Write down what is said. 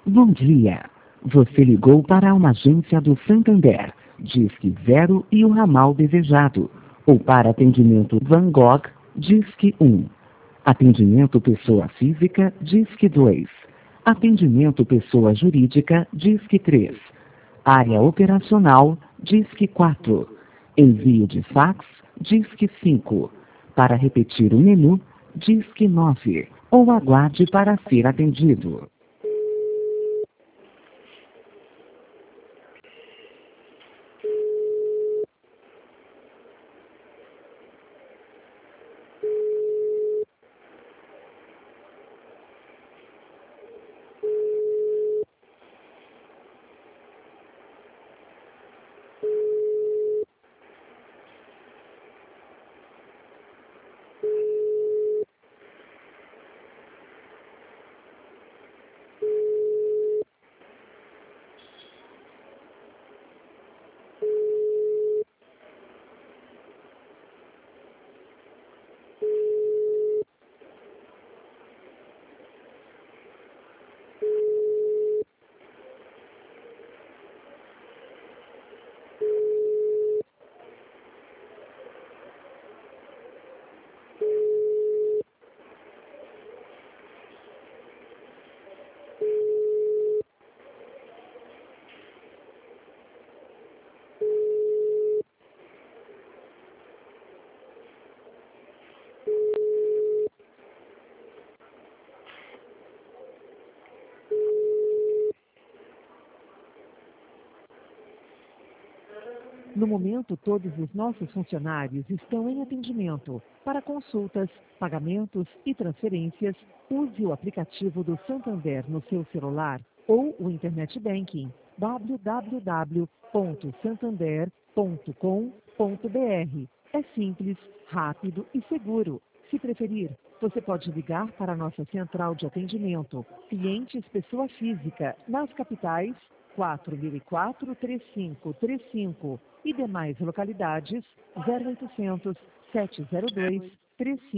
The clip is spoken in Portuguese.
Bom dia. Você ligou para uma agência do Santander, Disque 0 e o ramal desejado. Ou para atendimento Van Gogh, Disque 1. Atendimento pessoa física, Disque 2. Atendimento pessoa jurídica, Disque 3. Área operacional, Disque 4. Envio de fax, Disque 5. Para repetir o menu, Disque 9. Ou aguarde para ser atendido. No momento, todos os nossos funcionários estão em atendimento. Para consultas, pagamentos e transferências, use o aplicativo do Santander no seu celular ou o Internet Banking www.santander.com.br. É simples, rápido e seguro. Se preferir, você pode ligar para a nossa central de atendimento, clientes pessoa física, nas capitais 4004-3535 e demais localidades 0800 702 35.